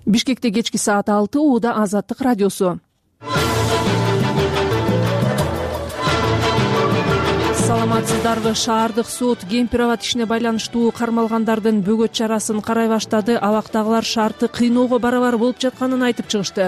Бишкекте кечки саат 6 ууда Азаттык радиосу. Саламатсыздарбы? Шаардык суд Кемпир-Абад ишине байланыштуу кармалгандардын бөгөт чарасын карай баштады. Абактагылар шартты кыйноого барабар болуп жатканын айтып чыгышты.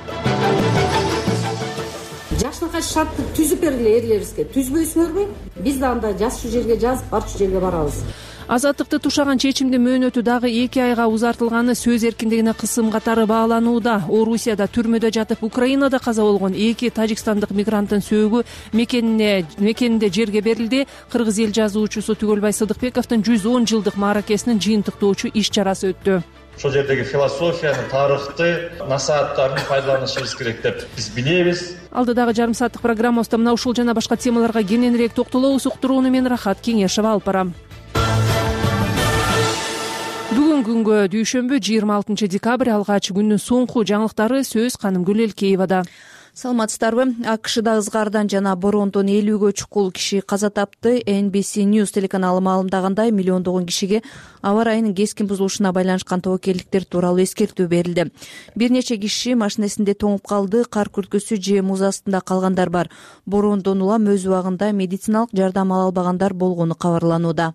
Жашынакай шартты түзүп бергиле эрлерибизге. Түзбөйсүңөрбү? Биз да анда жазчу жерге жазып, барчу жерге барабыз. Азаттыкты тушаган чечимдин мөөнөтү дагы 2 айга узартылганы сөз эркиндигине кысым катары бааланууда. Орусияда түрмөдө жатып, Украинада каза болгон 2 тажикстандык мигранттын сөөгү мекенинде жерге берилди. Кыргыз эл жазуучусу Түгөлбай Сыдыкбековдун 110 жылдык мааракесинин жыйынтыктоочу иш чарасы өттү. Ошол жердеги философияны, тарыхты, насааттарын пайдаланышыбыз керек деп биз билебиз. Алдыдагы жарым сааттык программабызда мына ушул жана башка темаларга кененирээк токтолобуз. Уктурууну мен Рахат Кеңешева алып барам. Бүгүн күнгө дүйшөмбү 26 декабрь алгач күндүн соңку жаңылыктары сөз Канымгүл Элкеевада. Саламатсыздарбы? АКШда ызгаардан жана бороондон 50гө чукул киши каза тапты. NBC News телеканалы маалымдагандай, миллиондогон кишиге аба ырайынын кескин бузулушуна байланышкан тобокелдиктер тууралуу эскертүү берилди. Бир нече киши машинесинде тоңуп калды, кар күрткөсү же муз астында калгандар бар. Бороондон улам өз убагында медициналык жардам ала албагандар болгону кабарланууда.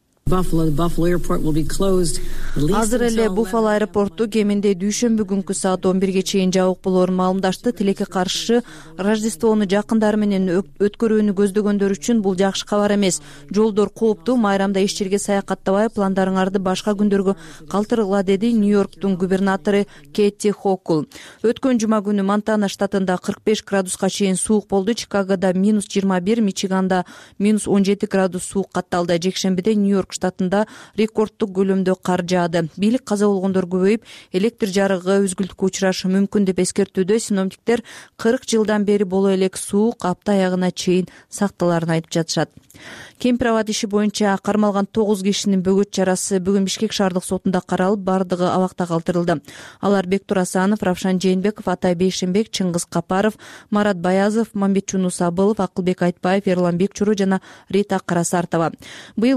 Азыр эле Буффало аэропорту кеминде дүйшөмбү күнкү саат 11ге чейин жабык болоорун маалымдашты. Тилекке каршы Рождествону жакындары менен өткөрүүнү көздөгөндөр үчүн бул жакшы кабар эмес. Жолдор кооптуу, майрамда эч жерге саякаттабай, пландарыңарды башка күндөргө калтыргыла, деди Нью-Йорктун губернатору Кэти Хокул. Өткөн жума күнү Монтана штатында 45 градуска чейин суук болду. Чикагода -21, Мичиганда -17 градус суук катталды. Жекшембиде Нью-Йорк штатында рекордтук көлөмдө кар жаады. Бийлик каза болгондор көбөйүп, электр жарыгы үзгүлтүккө учурашы мүмкүн деп эскертүүдө. Синоптиктер 40 жылдан бери боло элек суук апта аягына чейин сакталарын айтып жатышат. Кемпир-Абад иши боюнча кармалган 9 кишинин бөгөт чарасы бүгүн Бишкек шаардык сотунда каралып, бардыгы абакта калтырылды. Алар Бектур Асанов, Равшан Жээнбеков, Атай Бейшенбек, Чыңгыз Капаров, Марат Баязов, Мамбетчун Усабылов, Акылбек Айтбаев, Эрлан Бекчуру жана Рита Карасартова. Быйыл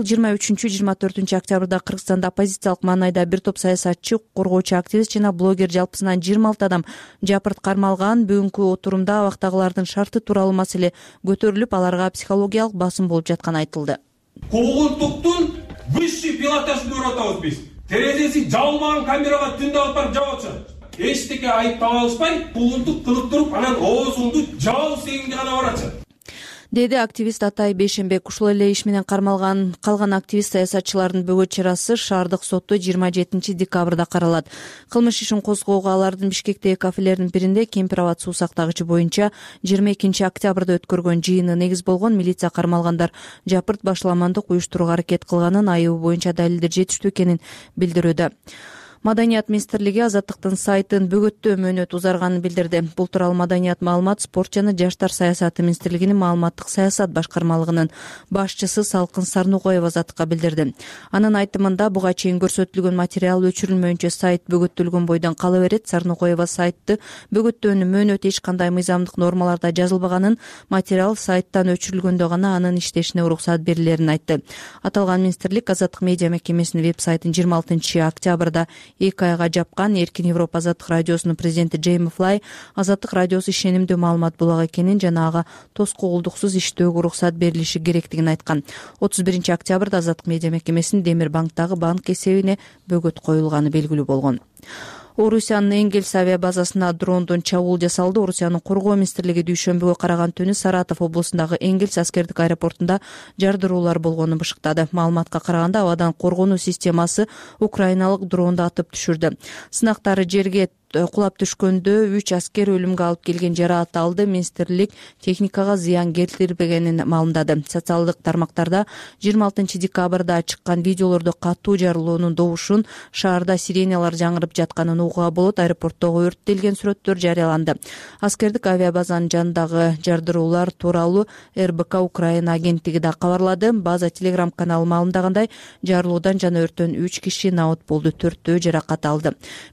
23-24 октябрда Кыргызстанда оппозициялык маанайда бир топ саясатчы, коргоочу активист жана блогер жалпысынан 26 адам жапырт кармалган. Бүгүнкү отурумда абактагылардын шарты тууралуу маселе көтөрүлүп, аларга психологиялык басым болуп жатканы айтылды. Куугунтуктун высший пилотажын көрүп атабыз биз. Терезеси жабылмаган камерага түндө алып барып жабып атышат. Эчтеке айыптап алышпай, куугунтук кылып туруп, анан оозуңду жабуу сегинге гана баратышат, деди активист Атай Бейшенбек. Ушул эле иш менен калган активист саясатчылардын бөгөт чарасы шаардык сотто 27 декабрда каралат. Кылмыш ишин козгоого алардын Бишкектеги кафелердин биринде Кемпир-Абад суу сактагычы боюнча 22 октябрда өткөргөн жыйыны негиз болгон. Милиция кармалгандар жапырт башаламандык уюштурууга аракет кылганын, айыбы боюнча далилдер жетиштүү экенин билдирүүдө. Маданият министрлиги Азаттыктын сайтын бөгөттөө мөөнөт узарганын билдирди. Бул тууралуу Маданият, маалымат, спорт жана жаштар саясаты министрлигинин маалыматтык саясат башкармалыгынын башчысы Салкын Сарнукоева Азаттыкка билдирди. Анын айтымында, буга чейин көрсөтүлгөн материал өчүрүлмөйүнчө сайт бөгөттөлгөн бойдон кала берет. Сарнукоева сайтты бөгөттөөнүн мөөнөтү эч кандай мыйзамдык нормаларда жазылбаганын, материал сайттан өчүрүлгөндө гана анын иштешине уруксат берилерин айтты. Аталган министрлик Азаттык медиа мекемесинин веб-сайтын 26 октябрда 2 айга жапкан. Эркин Европа Азаттык радиосунун президенти Джейми Флай Азаттык радиосу ишенимдүү маалымат булак экенин жана ага тоскоолдуксуз иштөөгө уруксат берилиши керектигин айткан. 31 октябрда Азаттык медиа мекемесинин Демир банктагы банк эсебине бөгөт коюлганы белгилүү болгон. Орусиянын Энгельс авиа базасына дрондон чабуул жасалды. Орусиянын коргоо министрлиги дүйшөмбүгө караган түнү Саратов облусундагы Энгельс аскердик аэропортунда жардыруулар болгонун бышыктады. Маалыматка караганда, абадан коргонуу системасы украиналык дронду атып түшүрдү. Сынактары жерге кулап түшкөндө 3 аскер өлүмгө алып келген жараат алды. Министрлик техникага зыян келтирбегенин маалымдады. Социалдык тармактарда 26 декабрда чыккан видеолордо катуу жарылуунун добушун, шаарда сиреналар жаңырып жатканын угууга болот. Аэропорттогу өрттөлгөн сүрөттөр жарыяланды. Аскердик авиабазанын жанындагы жардыруулар тууралуу РБК Украина агенттиги да кабарлады. База Телеграм каналы маалымдагандай, жарылуудан жана өрттөн 3 киши наот болду, 4-төө жаракат алды.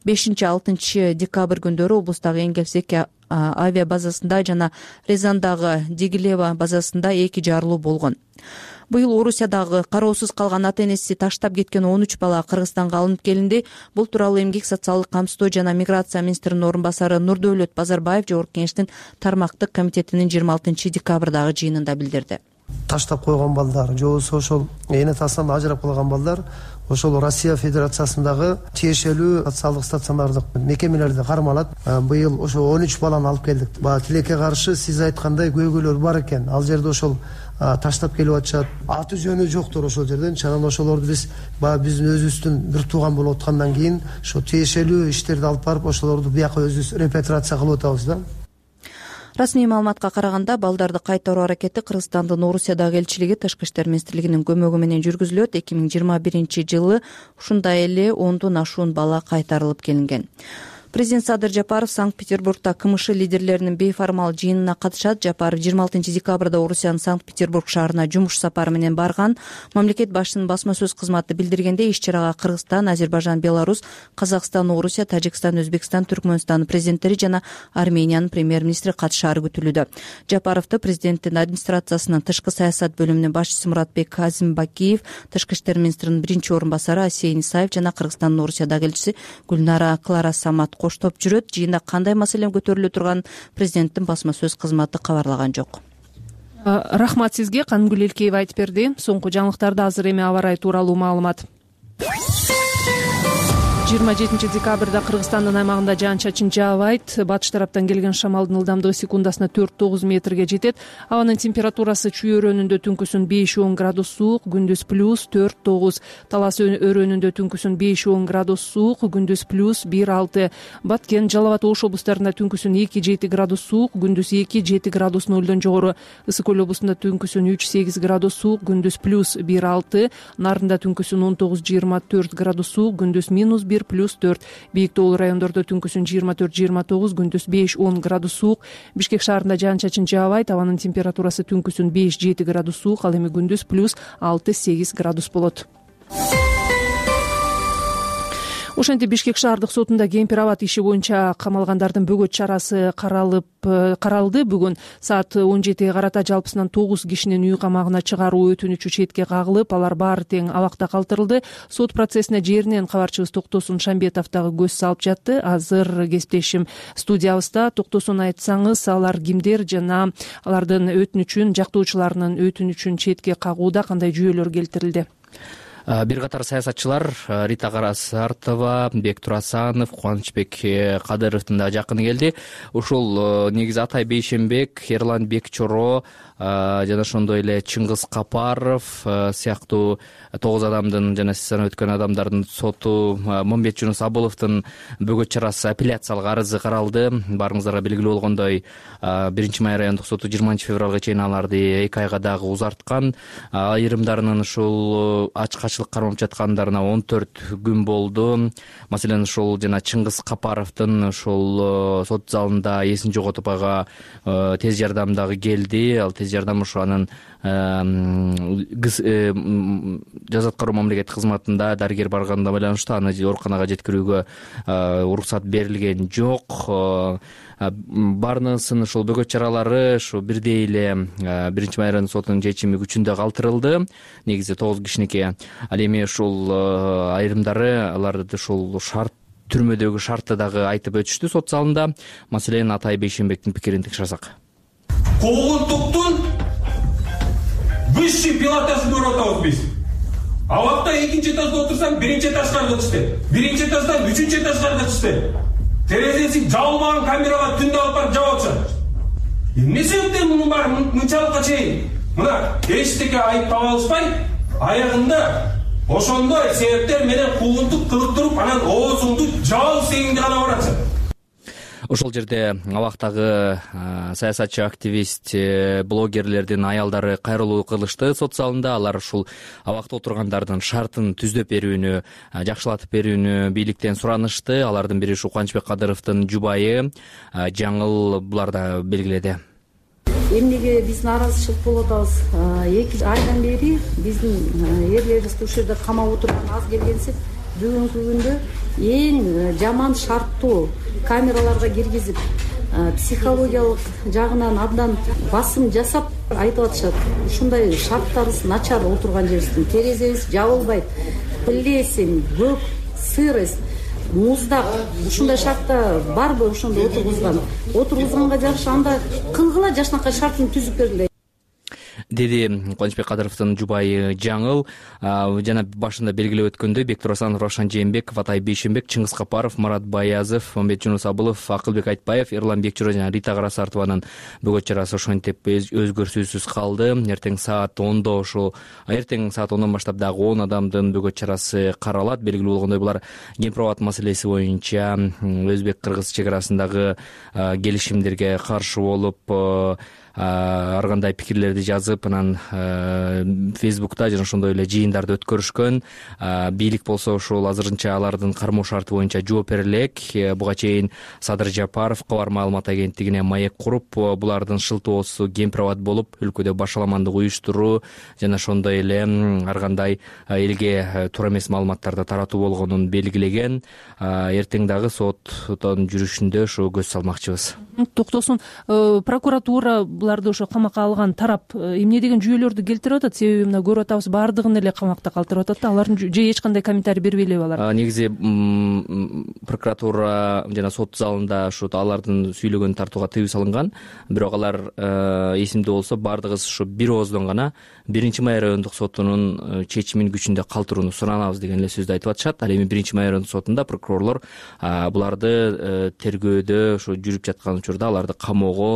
5-6 декабрь күндөрү облустагы Энгельс авиа базасында жана Рязандагы Дигилева базасында 2 жарылуу болгон. Быйыл Орусиядагы кароосуз калган ата энеси таштап кеткен 13 бала Кыргызстанга алынып келинди. Бул тууралуу Эмгек социалдык камсыздоо жана миграция министринин орун басары Нурдөөлөт Базарбаев Жогорку Кеңештин тармактык комитетинин 26 декабрдагы жыйынында билдирди. Таштап койгон балдар же болбосо ошол эне атасынан ажырап калган балдар ошол Россия Федерациясындагы тиешелүү социалдык стационардык мекемелерде кармалат. Быйыл ошо 13 баланы алып келдик. Тилекке каршы сиз айткандай көйгөйлөр бар экен. Ал жерде ошол таштап келип атышат. Аты жөнү жоктур ошол жерден. Анан ошолорду биздин өзүбүздүн бир тууган болуп аткандан кийин ошо тиешелүү иштерди алып барып ошолорду бияка өзүбүз репатриация кылып атабыз да. Расмий маалыматка караганда балдарды кайтаруу аракети Кыргызстандын Орусиядагы элчилиги Тышкы иштер министрлигинин көмөгү менен жүргүзүлөт. 2021-жылы ушундай эле 10дон ашуун бала кайтарылып келинген. Президент Садыр Жапаров Санкт-Петербургда КМШ лидерлеринин бейформал жыйынына катышат. Жапаров 26 декабрда Орусиянын Санкт-Петербург шаарына жумуш сапары менен барган. Мамлекет башчысынын басма сөз кызматы билдиргенде, иш-чарага Кыргызстан, Азербайжан, Беларусь, Казакстан, Орусия, Тажикстан, Өзбекстан, Түркмөнстан президенттери жана Армениянын премьер-министри катышаары күтүлүүдө. Жапаровду президенттин администрациясынын тышкы саясат бөлүмүнүн башчысы Муратбек Азимбакиев, тышкы иштер министринин биринчи орун басары Асия Исаев жана Кыргызстандын Орусиядагы элчиси Гүлнара Клара Самат коштоп жүрөт. Жыйында кандай маселе көтөрүлө турган президенттин басма сөз кызматы кабарлаган жок. Рахмат сизге. Кангүл Элкеева айтып берди. Соңку жаңылыктарда азыр эми аба ырайы тууралуу маалымат. 27 декабрда Кыргызстандын аймагында жаан-чачын жаабайт. Батыш тараптан келген шамалдын ылдамдыгы секундасына 4-9 метрге жетет. Абанын температурасы Чүй өрөөнүндө түнкүсүн 5-10 градус суук, күндүз плюс 4-9. Талас өрөөнүндө түнкүсүн 5-10 градус суук, күндүз плюс 1-6. Баткен, Жалал Абад, Ош облустарында түнкүсүн 2-7 градус суук, күндүз 2-7 градус нөлдөн жогору. Ысык көл облусунда түнкүсүн 3-8 градус суук, күндүз плюс 1-6. Нарында түнкүсүн 19-24 градус суук, күндүз минус 1 плюс 4. Бийик тоолуу райондордо түнкүсүн 24-29, күндүз 5-10 градус суук. Бишкек шаарында жаан-чачын жаабайт. Абанын температурасы түнкүсүн 5-7 градус суук, ал эми күндүз плюс 6-8 градус болот. Ошентип Бишкек шаардык сотунда кемпир абад иши боюнча камалгандардын бөгөт чарасы каралды. Бүгүн саат 17-ге карата жалпысынан 9 кишинин үй камагына чыгаруу өтүнүчү четке кагылып, алар баары тең абакта калтырылды. Сот процессине жеринен кабарчыбыз Токтосун Шамбетов дагы көз салып жатты. Азыр кесиптешим студиябызда. Токтосун, айтсаңыз, алар кимдер жана алардын өтүнүчүн, жактоочуларынын өтүнүчүн четке кагууда кандай жүйөлөр келтирилди? Бир катар саясатчылар Рита Карасартова, Бектур Асанов, Кубанычбек Кадыровдун да жакыны келди. Ушул негизи Атай Бейшенбек, Эрлан Бекчоро жана ошондой эле Чыңгыз Капаров сыяктуу 9 адамдын жана сизден өткөн адамдардын соту, Момбет Жунус Абуловдун бөгөт чарасы апелляциялык арызы каралды. Баарыңыздарга белгилүү болгондой 1-Май райондук соту 20 февралга чейин аларды 2 айга дагы узарткан. Айрымдарынын ушул ачкачылык кармап жаткандарына 14 күн болду. Маселен, ушул жана Чыңгыз Капаровдун ушул сот залында эсин жоготуп ага тез жардам дагы келди. Ал тез жардам ушу анын жаза аткаруу мамлекеттик кызматында дарыгер барганда байланыштуу аны ооруканага жеткирүүгө уруксат берилген жок. Баарынын ушул бөгөт чаралары ушу бирдей эле 1-Май райондук сотунун чечими күчүндө калтырылды. Негизи 9 кишиники. Ал эми ушул айрымдары аларды ушул түрмөдөгү шартты дагы айтып өтүштү сот залында. Маселен, Атай Бейшенбектин пикирин текшерсак. Куугунтуктун высший пилотажын көрүп атабыз биз. Абакта 2-нчи этажда отурсаң, 1-нчи этажга чыкты. 1-нчи этаждан 3-нчи этажга чыкты. Терезеси жабылбаган камерага түндө алып барып жабып атышат. Эмне себептен мунун баары мынчалыкка чейин? Мына эчтеке айып таба алышпай, аягында ошондой себептер менен куугунтук кылып туруп, анан оозуңду жабып сеңди гана баратсың. Ошол жерде абактагы саясатчы, активист, блогерлердин аялдары кайрылуу кылышты сот залында. Алар ушул абакта отургандардын шартын түздөп берүүнү, жакшылатып берүүнү бийликтен суранышты. Алардын бири ушу Кубанычбек Кадыровдун жубайы Жаңыл булар да белгиледи. Эмнеге биз нааразычылык болуп атабыз? 2 айдан бери биздин эрлерибиз ушул жерде камап отурган аз келгенсип, бүгүнкү күндө эң жаман шарттуу камераларга киргизип, психологиялык жагынан абдан басым жасап айтып атышат. Ушундай шарттарыбыз начар отурган жерибиздин, терезебиз жабылбайт, плесень, көк, сырость, муздак. Ушундай шартта барбы ошондо отургузганга жараша анда кылгыла жашнакай шартын түзүп бергиле, деди Кубанычбек Кадыровдун жубайы Жаңыл. Жана башында белгилеп өткөндөй, Бектур Асанов, Равшан Жээнбеков, Атай Бейшенбек, Чыңгыз Капаров, Марат Баязов, Мамбет Жунус Абылов, Акылбек Айтбаев, Эрлан Бекчуро жана Рита Карасартованын бөгөт чарасы ошентип өзгөрүүсүз калды. Эртең саат 10до эртең саат 10дон баштап дагы 10 адамдын бөгөт чарасы каралат. Белгилүү болгондой, булар Гемпровод маселеси боюнча өзбек-кыргыз чек арасындагы келишимдерге каршы болуп, ар кандай пикирлерди жазып, анан Фейсбукта жана ошондой эле жыйындарды өткөрүшкөн. Бийлик болсо ошол азырынча алардын кармоо шарты боюнча жооп бере элек. Буга чейин Садыр Жапаров Кабар маалымат агенттигине маек куруп, булардын шылтоосу Гемпровод болуп, өлкөдө башаламандык уюштуруу жана ошондой эле ар кандай элге туура эмес маалыматтарды таратуу болгонун белгилеген. Эртең дагы соттун жүрүшүндө ошо көз салмакчыбыз. Токтосун, прокуратура буларды ошо камакка алган тарап эмне деген жүйөлөрдү келтирип атат? Себеби мына көрүп атабыз, баардыгын эле камакта калтырып атат да, алардын же эч кандай комментарий бербей элеби алар? Негизи прокуратура жана сот залында ушу алардын сүйлөгөн тартууга тыюу салынган. Бирок алар эсимде болсо, баардыгыбыз ушу бир ооздон гана 1-май райондук сотунун чечимин күчүндө калтырууну суранабыз деген эле сөздү айтып атышат. Ал эми 1-май райондук сотунда прокурорлор буларды тергөөдө ошо жүрүп жаткан учурда аларды камоого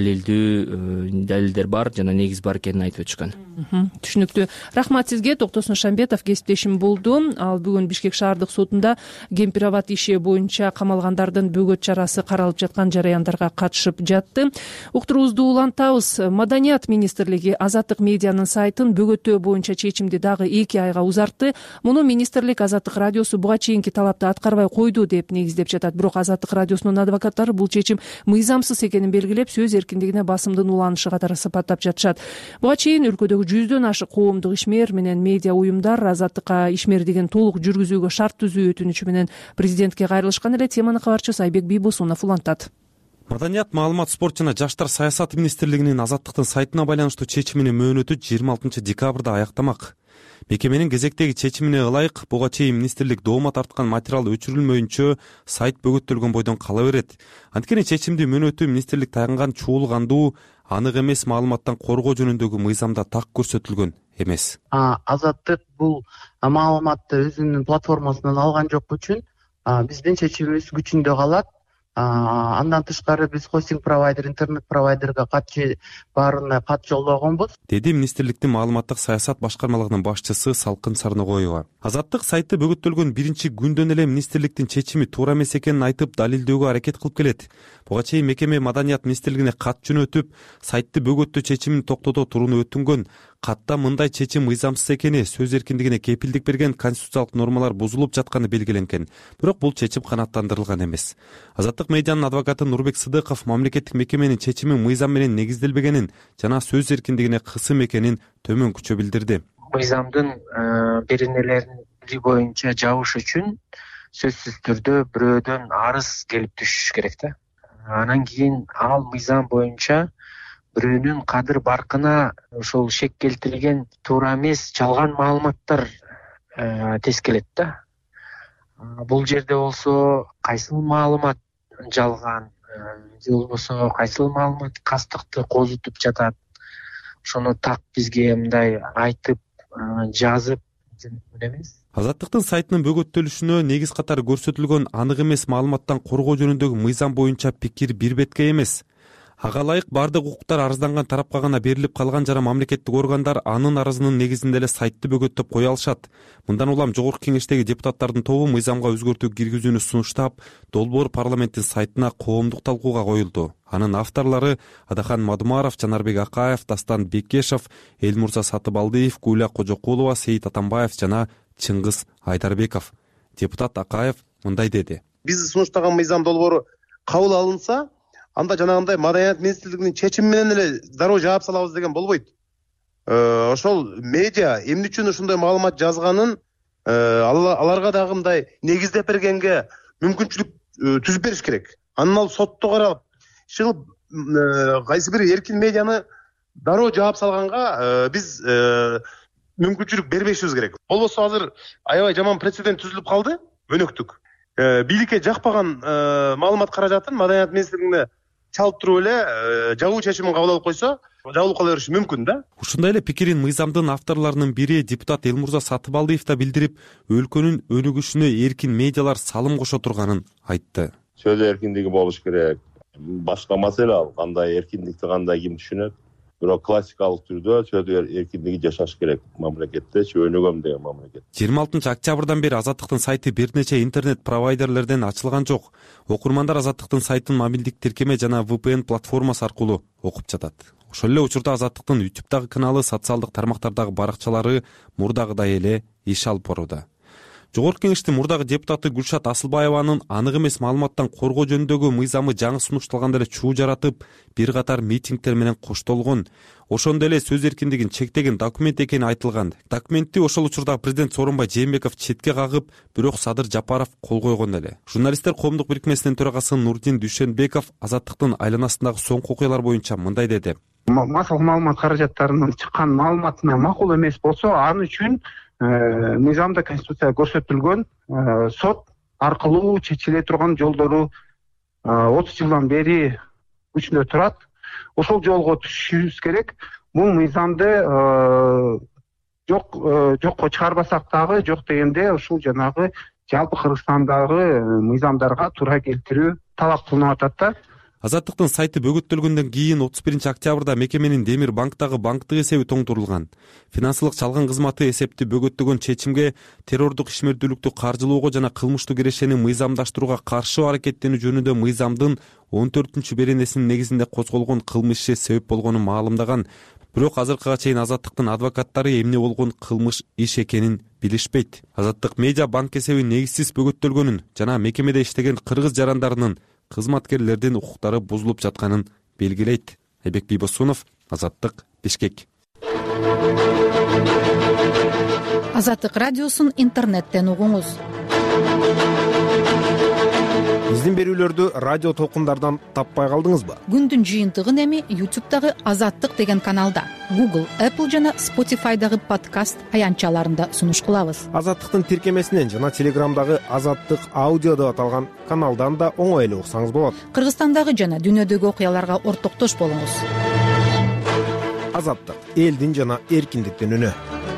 далилдер бар жана негиз бар экенин айтып өтүшкөн. Түшүнүктүү. Рахмат сизге. Токтосун Шамбетов кесиптешим болду. Ал бүгүн Бишкек шаардык сотунда Гемпровод иши боюнча камалгандардын бөгөт чарасы каралып жаткан жараяндарга катышып жатты. Уктуруубузду улантабыз. Маданият министрлиги Азаттык медианын сайтын бөгөттөө боюнча чечимди дагы 2 айга узартты. Муну министрлик Азаттык радиосу буга чейинки талапты аткарбай койду деп негиздеп жатат. Бирок Азаттык радиосунун адвокаттары бул чечим мыйзамсыз экенин белгилеп, сөз эркиндигине басымдын уланышы катары сыпаттап жатышат. Буга чейин өлкөдөгү 100дөн ашык коомдук ишмер менен медиа уюмдар Азаттыкка ишмердигин толук жүргүзүүгө шарт түзүү өтүнүчү менен президентке кайрылышкан эле. Теманы кабарчыбыз Айбек Бийбосунов улантат. Маданият, маалымат, спорт жана жаштар саясаты министрлигинин Азаттыктын сайтына байланыштуу чечиминин мөөнөтү 26 декабрда аяктамак. Мекеменин кезектеги чечимине ылайык, буга чейин министрлик доoma тарткан материал өчүрүлмөйүнчө сайт бөгөттөлгөн бойдон кала берет. Анткени чечимди мөөнөтү министрлик таянган чуулгандуу анык эмес маалыматтан коргоо жөнүндөгү мыйзамда так көрсөтүлгөн эмес. Азаттык бул маалыматты өзүнүн платформасынан алган жок үчүн биздин чечимибиз күчүндө калат. Андан тышкары биз хостинг провайдер, интернет провайдерге баарына кат жолдогонбуз, деди министрликтин маалыматтык саясат башкармалыгынын башчысы Салкын Сарногоева. Азаттык сайты бөгөттөлгөн биринчи күндөн эле министрликтин чечими туура эмес экенин айтып, далилдөөгө аракет кылып келет. Буга чейин мекеме Маданият министрлигине кат жөнөтүп, сайтты бөгөттөө чечимин токтото турууну өтүнгөн. Катта мындай чечим мыйзамсыз экени, сөз эркиндигине кепилдик берген конституциялык нормалар бузулуп жатканы белгиленген. Бирок бул чечим канааттандырылган эмес. Азаттык медианын адвокаты Нурбек Сыдыков мамлекеттик мекеменин чечими мыйзам менен негизделбегенин жана сөз эркиндигине кысым экенин төмөнкүчө билдирди. Мыйзамдын беренелери боюнча жабыш үчүн сөзсүз түрдө бирөөдөн арыз келип түшүш керек да. Анан кийин ал мыйзам боюнча бирөөнүн кадыр баркына ошол шек келтирилген туура эмес жалган маалыматтар тескелет да. Бул жерде болсо кайсыл маалымат жалган же болбосо кайсыл маалымат кастыкты козутуп жатат, ошону так бизге мындай айтып жазып эмес. Азаттыктын сайтынын бөгөттөлүшүнө негиз катары көрсөтүлгөн анык эмес маалыматтан коргоо жөнүндөгү мыйзам боюнча пикир бир бетке эмес. Ага ылайык бардык укуктар арызданган тарапка гана берилип калган жана мамлекеттик органдар анын арызынын негизинде эле сайтты бөгөттөп кое алышат. Мындан улам жогорку кеңештеги депутаттардын тобу мыйзамга өзгөртүү киргизүүнү сунуштап, долбоор парламенттин сайтына коомдук талкууга коюлду. Анын авторлору Адахан Мадумаров, Жанарбек Акаев, Дастан Бекешев, Элмурза Сатыбалдиев, Гуля Кожокулова, Сейит Атамбаев жана Чыңгыз Айдарбеков. Депутат Акаев мындай деди: Биз сунуштаган мыйзам долбоору кабыл алынса, анда жанагындай Маданият министрлигинин чечими менен эле дароо жаап салабыз деген болбойт. Ошол медиа эмне үчүн ушундай маалымат жазганын аларга дагы мындай негиздеп бергенге мүмкүнчүлүк түзүп бериш керек. Анан ал сотто каралып, чыгып кайсы бир эркин медианы дароо жаап салганга биз мүмкүнчүлүк бербешибиз керек. Болбосо азыр аябай жаман прецедент түзүлүп калды, өнөктүк. Бийликке жакпаган маалымат каражатын Маданият министрлигине чалып туруп эле жабуу чечимин кабыл алып койсо, жабылып кала бериши мүмкүн да. Ушундай эле пикирин мыйзамдын авторлорунун бири депутат Элмурза Сатыбалдиев да билдирип, өлкөнүн өнүгүшүнө эркин медиалар салым кошо турганын айтты. Сөз эркиндиги болуш керек. Башка маселе ал, кандай эркиндикти кандай ким түшүнөт. Бирок классикалык түрдө сөз эркиндиги жашаш керек мамлекетте, өнүгөм деген мамлекет. 26 октябрдан бери Азаттыктын сайты бир нече интернет провайдерлерден ачылган жок. Окурмандар Азаттыктын сайтын мобилдик тиркеме жана VPN платформасы аркылуу окуп жатат. Ошол эле учурда Азаттыктын YouTube'дагы каналы, социалдык тармактардагы баракчалары мурдагыдай эле иш алып барууда. Жогорку Кеңештин мурдагы депутаты Гүлшат Асылбаеванын анык эмес маалыматтан коргоо жөнүндөгү мыйзамы жаңы сунушталганда эле чуу жаратып, бир катар митингдер менен коштолгон. Ошондой эле сөз эркиндигин чектеген документ экени айтылган. Документти ошол учурда президент Сооронбай Жээнбеков четке кагып, бирок Садыр Жапаров кол койгон эле. Журналисттер коомдук бирикмесинин төрагасы Нурдин Дүйшөнбеков Азаттыктын айланасындагы соңку окуялар боюнча мындай деди. Массалык маалымат каражаттарынын чыккан маалыматына макул эмес болсо, аны үчүн мыйзамда, конституцияда көрсөтүлгөн сот аркылуу чечиле турган жолдору 30 жылдан бери күчүндө турат. Ошол жолго түшүшүбүз керек. Бул мыйзамды жокко чыгарбасак дагы, жок дегенде ушул жанагы жалпы Кыргызстандагы мыйзамдарга туура келтирүү талап кылынып атат да. Азаттыктын сайты бөгөттөлгөндөн кийин 31 октябрда мекеменин Демир банктагы банктык эсеби тоңдурулган. Финансылык чалган кызматы эсепти бөгөттөгөн чечимге террордук ишмердүүлүктү каржылоого жана кылмыштуу кирешени мыйзамдаштырууга каршы аракеттенүү жөнүндө мыйзамдын 14 беренесинин негизинде козголгон кылмыш иши себеп болгонун маалымдаган. Бирок азыркыга чейин Азаттыктын адвокаттары эмне болгон кылмыш иш экенин билишпейт. Азаттык медиа банк эсеби негизсиз бөгөттөлгөнүн жана мекемеде иштеген кыргыз жарандарынын кызматкерлердин укуктары бузулуп жатканын белгилейт. Айбек Бийбосунов, Азаттык, Бишкек. Азаттык радиосун интернеттен угуңуз. Биздин берүүлөрдү радио толкундардан таппай калдыңызбы? Күндүн жыйынтыгын эми YouTube'дагы Азаттык деген каналда, Google, Apple жана Spotify'дагы подкаст аянтчаларында сунуш кылабыз. Азаттыктын тиркемесинен жана Телеграмдагы Азаттык аудио деп аталган каналдан да оңой эле уксаңыз болот. Кыргызстандагы жана дүйнөдөгү окуяларга ортоктош болуңуз. Азаттык, элдин жана эркиндиктин үнү.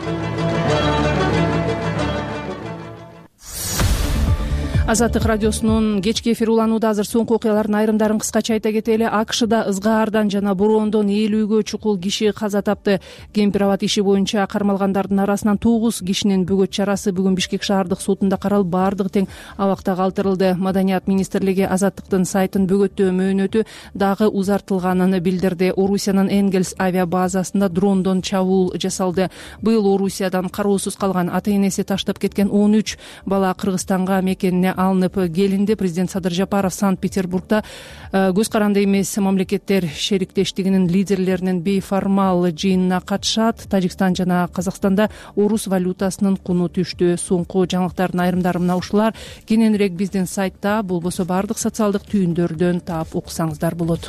Азаттык радиосунун кечки эфири уланууда. Азыр соңку окуялардын айрымдарын кыскача айта кетели. AQShда ызгаардан жана бороондон 50гө чукул киши каза тапты. Кемпир-абад иши боюнча кармалгандардын арасынан 9 кишинин бөгөт чарасы бүгүн Бишкек шаардык сотунда каралып, баардыгы тең абакта калтырылды. Маданият министрлиги Азаттыктын сайтын бөгөттөө мөөнөтү дагы узартылганын билдирди. Орусиянын Энгельс авиабазасында дрондон чабуул жасалды. Быйыл Орусиядан кароосуз калган, ата-энеси таштап кеткен 13 бала Кыргызстанга мекенине алынып келинди. Президент Садыр Жапаров Санкт-Петербургда көз каранды эмес мамлекеттер шериктештигинин лидерлеринин бейформал жыйынына катышат. Тажикстан жана Казакстанда орус валютасынын куну түштү. Соңку жаңылыктардын айрымдары мына ушулар. Кененирээк биздин сайтта, болбосо бардык социалдык түйүндөрдөн таап окусаңыздар болот.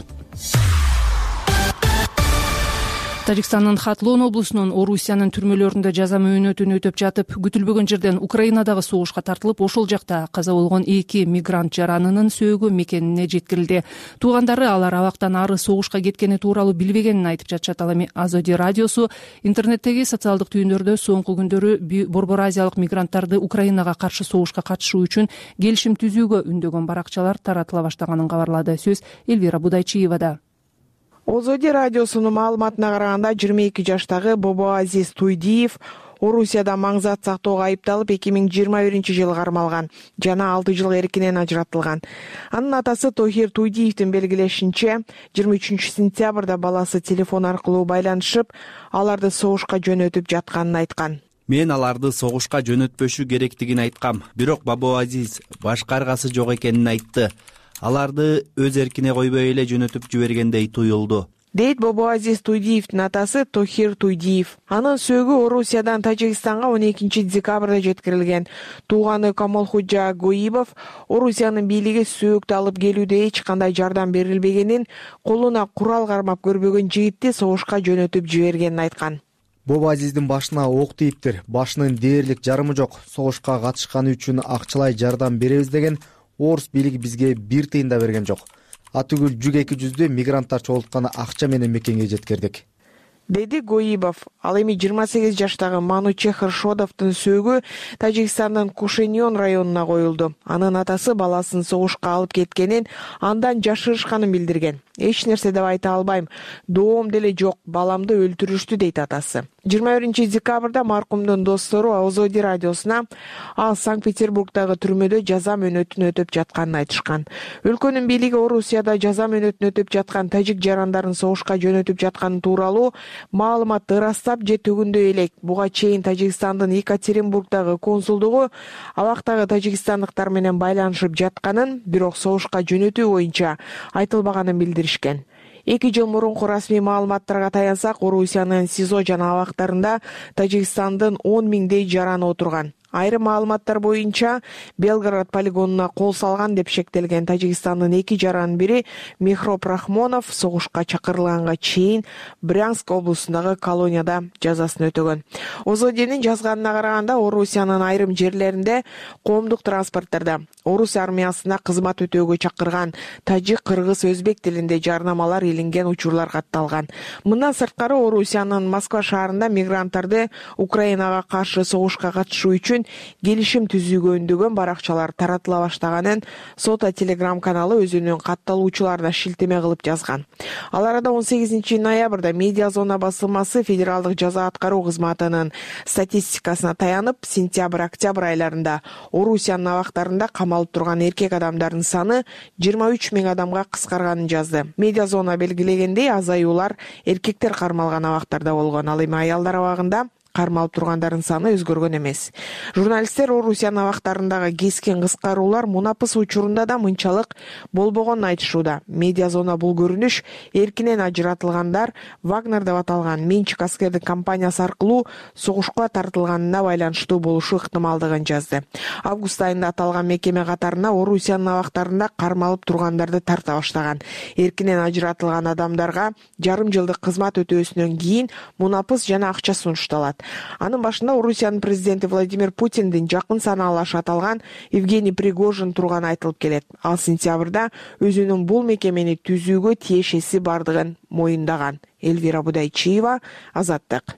Тажикстандын Хатлон облусунун Орусиянын түрмөлөрүндө жаза мөөнөтүн өтөп жатып, күтүлбөгөн жерден Украинадагы согушка тартылып, ошол жакта каза болгон 2 мигрант жаранынын сөөгү мекенине жеткирилди. Туугандары алар абактан ары согушка кеткени тууралуу билбегенин айтып жатышат. Ал эми Азоди радиосу интернеттеги социалдык түйүндөрдө соңку күндөрү Борбор Азиялык мигранттарды Украинага каршы согушка катышуу үчүн келишим түзүүгө үндөгөн баракчалар таратыла баштаганын кабарлады. Сөз Элвира Будайчиевада. Азоди радиосунун маалыматына караганда 22 жаштагы Бобоазиз Туйдиев Орусияда маңзат сактоого айыпталып 2021-жылы кармалган жана 6 жыл эркинен ажыратылган. Анын атасы Тохир Туйдиевдин белгилешинче 23 сентябрда баласы телефон аркылуу байланышып, аларды согушка жөнөтүп жатканын айткан. Мен аларды согушка жөнөтпөшү керектигин айткам, бирок Бобоазиз башка аргасы жок экенин айтты. Аларды өз эркине койбой эле жөнөтүп жибергендей туюлду. дейт Бобоазиз Туйдиевдин атасы Тохир Туйдиев. Анын сөөгү Орусиядан Тажикстанга 12 декабрда жеткирилген. Тууганы Камолхуджа Гоибов Орусиянын бийлиги сөөктү алып келүүдө эч кандай жардам берилбегенин, колуна курал кармап көрбөгөн жигитти согушка жөнөтүп жибергенин айткан. Бобоазиздин башына ок тийиптир. Башынын дээрлик жарымы жок. Согушка катышканы үчүн акчалай жардам беребиз деген орус бийлиги бизге 1 тыйын да берген жок. Атүгүл 100-200 мигранттар чогулткан акча менен мекенге жеткирдик, деди Гоибов. Ал эми 28 жаштагы Мануче Хыршодовдун сөөгү Тажикстандын Кушеньон районуна коюлду. Анын атасы баласын согушка алып кеткенин, андан жашырышканын билдирген. Эч нерсе деп айта албайм. Доом деле жок, баламды өлтүрүштү, дейт атасы. 21 декабрда маркумдун достору Озоди радиосуна ал Санкт-Петербургдагы түрмөдө жаза мөөнөтүн өтөп жатканын айтышкан. Өлкөнүн бийлиги Орусияда жаза мөөнөтүн өтөп жаткан тажик жарандарын согушка жөнөтүп жатканы тууралуу маалыматты ырастап же төгүндөй элек. Буга чейин Тажикстандын Екатеринбургдагы консулдугу абактагы тажикстандыктар менен байланышып жатканын, бирок согушка жөнөтүү боюнча айтылбаганын билдиришкен. 2 жыл мурунку расмий маалыматтарга таянсак, Орусиянын СИЗО жана абактарында Тажикстандын 10 миңдей жараны отурган. Айрым маалыматтар боюнча Белгород полигонуна кол салган деп шектелген Тажикстандын 2 жаранын бири Мехроб Рахмонов согушка чакырылганга чейин Брянск облусундагы колонияда жазасын өтөгөн. Озодинин жазганына караганда, Орусиянын айрым жерлеринде коомдук транспорттарда Орус армиясына кызмат өтөөгө чакырган тажик, кыргыз, өзбек тилинде жарнамалар илинген учурлар катталган. Мындан сырткары, Орусиянын Москва шаарында мигранттарды Украинага каршы согушка катышуу үчүн келишим түзүүгө баракчалар таратыла баштаганын Сота Телеграм каналы өзүнүн катталуучуларына шилтеме кылып жазган. Ал арада 18 ноябрда Медиа Зона басылмасы федералдык жаза аткаруу кызматынын статистикасына таянып, сентябрь-октябрь айларында Орусиянын абактарында камалып турган эркек адамдардын саны 23 миң адамга кыскарганын жазды. Медиа Зона белгилегендей, азаюулар эркектер кармалган абактарда болгон. Ал эми аялдар абагында кармалып тургандардын саны өзгөргөн эмес. Журналисттер Орусиянын абактарындагы кескин кыскаруулар мунапыс учурунда да мынчалык болбогонун айтышууда. Медиа Зона бул көрүнүш эркинен ажыратылгандар Вагнер деп аталган менчик аскердик компаниясы аркылуу согушка тартылганына байланыштуу болушу ыктымалдыгын жазды. Август айында аталган мекеме катарына Орусиянын абактарында кармалып тургандарды тарта баштаган. Эркинен ажыратылган адамдарга жарым жылдык кызмат өтөөсүнөн кийин мунапыс жана акча сунушталат. Анын башында Орусиянын президенти Владимир Путиндин жакын санаалашы аталган Евгений Пригожин турганы айтылып келет. Ал сентябрда өзүнүн бул мекемени түзүүгө тиешеси бардыгын моюндаган. Элвира Будайчиева, Азаттык.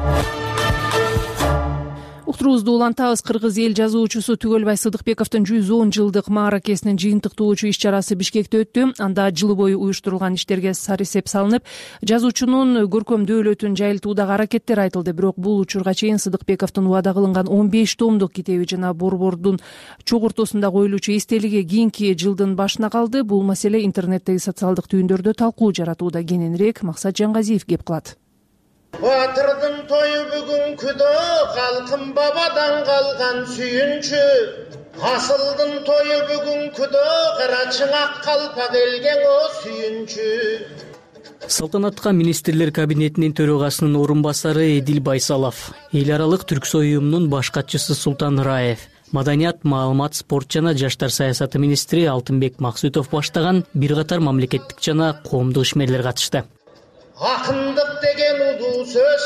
Уктуруубузду улантабыз. Кыргыз эл жазуучусу Түгөлбай Сыдыкбековдун 110 жылдык мааракесинин жыйынтыктоочу иш-чарасы Бишкекте өттү. Анда жылы бою уюштурулган иштерге сарысеп салынып, жазуучунун көркөм дөөлөтүн жайылтуудагы аракеттер айтылды. Бирок бул учурга чейин Сыдыкбековдун убада кылынган 15 томдук китеби жана Борбордун чогуртосунда коюлуучу эстелиги кийинки жылдын башына калды. Бул маселе интернеттеги социалдык түйүндөрдө талкуу жаратууда. Кененирээк Максат Жангазиев кеп кылат. Батырдын тою бүгүн күдө, калкым бабадан калган сүйүнчү. Асылдын тою бүгүн күдө, карачың ак калпак элген о сүйүнчү. Салтанатка министрлер кабинетинин төрагасынын орун басары Эдил Байсалов, эл аралык түрксой уюмунун баш катчысы Султан Раев, Маданият, маалымат, спорт жана жаштар саясаты министри Алтынбек Максутов баштаган бир катар мамлекеттик жана коомдук ишмерлер катышты. Акындык деген улуу сөз,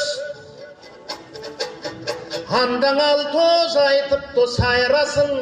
андан ал тоз айтыптı сайрасын.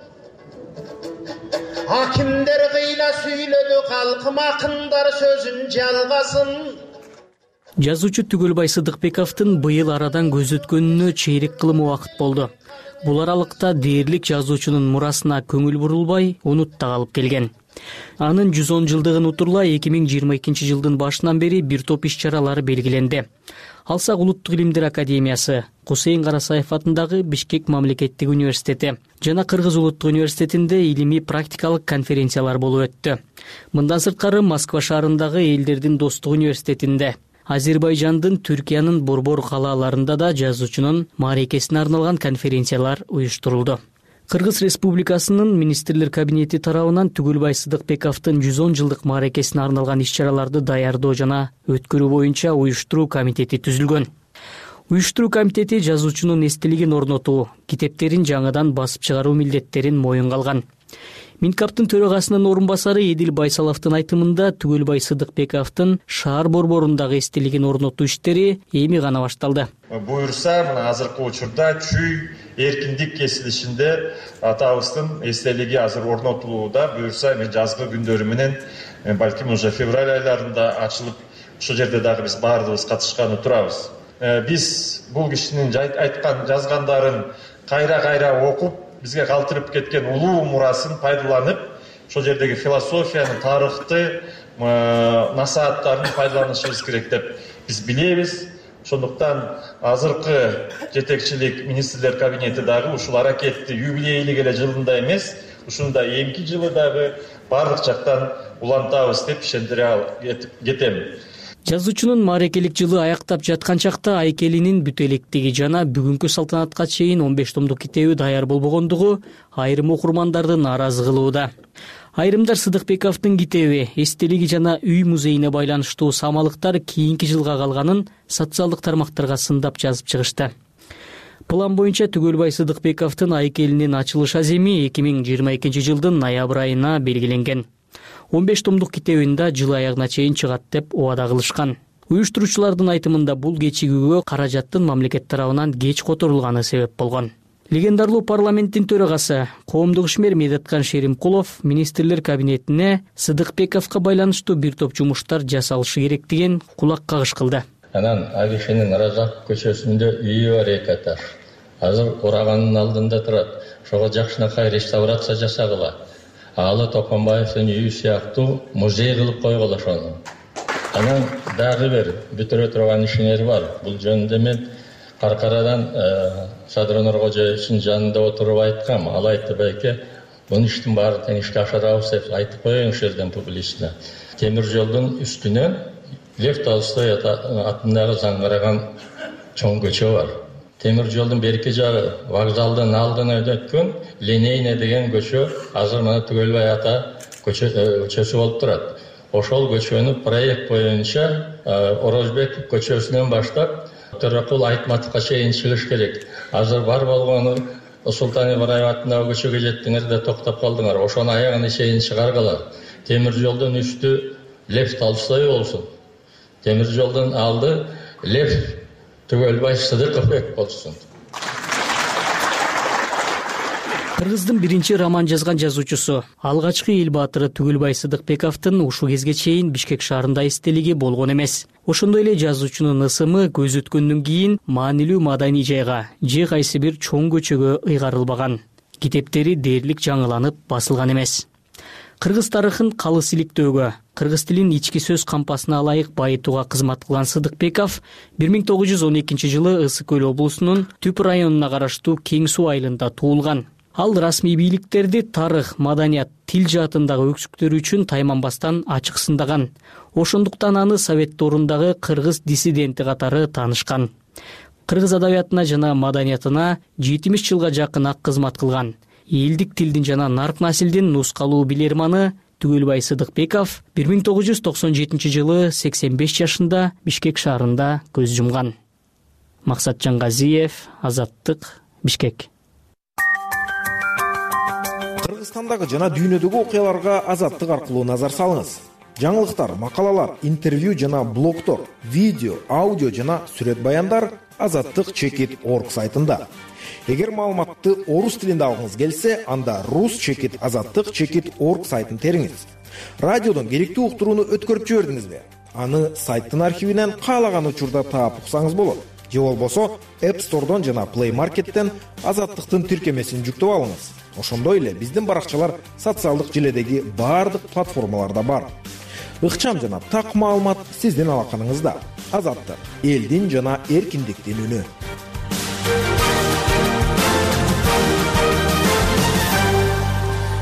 Акимдер кыйла сүйлөдү, калкым акындар сөзүн жалгасын. Жазуучу Түгөлбай Сыдыкбековдун быйыл арадан көз өткөнүнө чейрек кылым убакыт болду. Бул аралыкта дээрлик жазуучунун мурасына көңүл бурулбай, унутта калып келген. Анын 110 жылдыгын утурлай 2022 жылдын башынан бери бир топ иш-чаралары белгиленди. Алсак Улуттук илимдер академиясы, Кусейин Карасаев атындагы Бишкек мамлекеттик университети жана Кыргыз улуттук университетинде илимий практикалык конференциялар болуп өттү. Мындан сырткары Москва шаарындагы Элдердин достук университетинде, Азербайжандын, Түркиянын борбор калааларында да жазуучунун мааракесине арналган конференциялар уюштурулду. Кыргыз Республикасынын министрлер кабинети тарабынан Түгөлбай Сыдыкбековдун 110 жылдык мааракесине арналган иш-чараларды даярдоо жана өткөрүү боюнча уюштуруу комитети түзүлгөн. Уюштуруу комитети жазуучунун эстелигин орнотуу, китептерин жаңыдан басып чыгаруу милдеттерин моюнга алган. Минкаптын төрагасынын орун басары Эдил Байсаловдун айтымында Түгөлбай Сыдыкбековдун шаар борборундагы эстелигин орнотуу иштери эми гана башталды. Буюрса, мына азыркы учурда Чүй эркиндик кесилишинде атабыздын эстелиги азыр орнотулууда. Буюрса, мен жазгы күндөрү менен балким уже февраль айларында ачылып, ошол жерде дагы биз баардыгыбыз катышканы турабыз. Биз бул кишинин айткан жазгандарын кайра окуп, бизге калтырып кеткен улуу мурасын пайдаланып, ошол жердеги философияны, тарыхты, насааттарын пайдаланышыбыз керек деп биз билебиз. Ошондуктан азыркы жетекчилик министрлер кабинети дагы ушул аракетти юбилейлик эле жылында эмес, ушунда эмки жылы дагы бардык жактан улантабыз деп ишендире кетем. Жазуучунун мааракелик жылы аяктап жаткан чакта Айкелинин бүт электиги жана бүгүнкү салтанатка чейин 15 томдук китеби даяр болбогондугу айрым окурмандарды нааразы кылууда. Айрымдар Сыдыкбековдун китеби, эстелиги жана үй музейине байланыштуу самалыктар кийинки жылга калганын социалдык тармактарга сындап жазып чыгышты. План боюнча Түгөлбай Сыдыкбековдун Айкелинин ачылыш аземи 2022 жылдын ноябрь айына белгиленген. 15 томдук китебин да жыл аягына чейин чыгат деп убада кылышкан. Уюштуруучулардын айтымында бул кечигүүгө каражаттын мамлекет тарабынан кеч которулганы себеп болгон. Легендарлуу парламенттин төрагасы коомдук ишмер Медеткан Шеримкулов министрлер кабинетине Сыдыкбековго байланыштуу бир топ жумуштар жасалышы керектигин кулак кагыш кылды. Анан Алишенин Разак көчөсүндө үйү бар 2 этаж. Азыр ураганын алдында турат. Ошого жакшынакай реставрация жасагыла. Алы Токонбаевдин үйү сыяктуу музей кылып койгула ошону. Анан дагы бир бүтүрө турган ишинер бар. Бул жөнүндө мен Каркарадан Садыр Нуркожоевдун жанында отуруп айткам. Ал айтты байке, бул иштин баарын ишке ашырабыз деп айтып коеюн ошол жерден публично. Темир жолдун үстүнөн Лев Толстой атындагы заңгыраган чоң көчө бар. Темир жолдун берки жагы вокзалдын алдына өткөн Линейный деген көчө азыр мына Түгөлбай ата көчөсү болуп турат. Ошол көчөнү проект боюнча Орозбек көчөсүнөн баштап Төрөкул Айтматовго чейин чыгыш керек. Азыр бар болгону Султан Ибраев атындагы көчөгө жеттиңер да токтоп калдыңар. Ошону аягына чейин чыгаргыла. Темир жолдун үстү Лев Толстой болсун. Темир жолдун алды Лев Түгөлбай Сыдыкбек болсун. Кыргыздын биринчи роман жазган жазуучусу, алгачкы эл баатыры Түгөлбай Сыдыкбековдун ушул кезге чейин Бишкек шаарында эстелиги болгон эмес. Ошондой эле жазуучунун ысымы көз өткөндөн кийин маанилүү маданий жайга же кайсы бир чоң көчөгө ыйгарылбаган. Китептери дээрлик жаңыланып басылган эмес. Кыргыз тарыхын калыс иликтөөгө, кыргыз тилин ички сөз кампасына ылайык байытууга кызмат кылган Сыдыкбеков 1912 жылы Ысык Көл облусунун Түп районуна караштуу Кең Суу айылында туулган. Ал расмий бийликтерди тарых, маданият, тил жаатындагы өксүктөрү үчүн тайманбастан ачык сындаган. Ошондуктан аны Совет дорундагы кыргыз диссиденти катары таанышкан. Кыргыз адабиятына жана маданиятына 70 жылга жакын ак кызмат кылган. Элдик тилдин жана нарк насилдин нускалуу билерманы Түгөлбай Сыдыкбеков 1997 жылы 85 жашында Бишкек шаарында көз жумган. Максат Жангазиев, Азаттык, Бишкек. Кыргызстандагы жана дүйнөдөгү окуяларга Азаттык аркылуу назар салыңыз. Жаңылыктар, макалалар, интервью жана блогтор, видео, аудио жана сүрөт баяндар azattik.org сайтында. Эгер маалыматты орус тилинде алгыңыз келсе, анда rus.azattik.org сайтын териңиз. Радиодон керектүү уктурууну өткөрүп жибердиңизби? Аны сайттын архивинен каалаган учурда таап уксаңыз болот. Же болбосо App Store'дон жана Play Market'тен Азаттыктын тиркемесин жүктөп алыңыз. Ошондой эле биздин баракчалар социалдык желедеги бардык платформаларда бар. Ыкчам жана так маалымат сиздин алаканыңызда. Азаттык, элдин жана эркиндиктин үнү.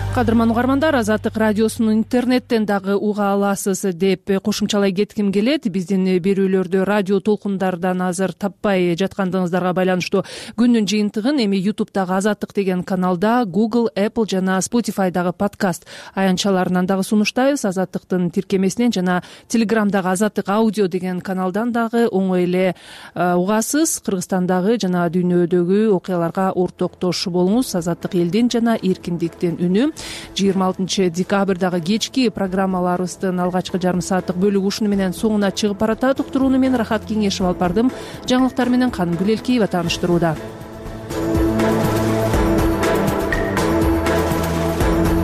Кадырман угармандар, Азаттык радиосун интернеттен дагы уга аласыз деп кошумчалай кетким келет. Биздин берүүлөрдү радио толкундардан азыр таппай жаткандыгыңыздарга байланыштуу күндүн жыйынтыгын эми YouTube'дагы Азаттык деген каналда, Google, Apple жана Spotify'дагы подкаст аянтчаларынан дагы сунуштайбыз. Азаттыктын тиркемесинен жана Telegram'дагы Азаттык аудио деген каналдан дагы оңой эле угасыз. Кыргызстандагы жана дүйнөдөгү окуяларга ортоктош болуңуз. Азаттык элдин жана эркиндиктин үнү. 26 декабрдагы кечки программаларыбыздын алгачкы жарым сааттык бөлүгү ушуну менен соңуна чыгып баратат. Уктурууну мен Рахат Кеңешев алып бардым. Жаңылыктар менен Каным Гүлелкиева тааныштырууда.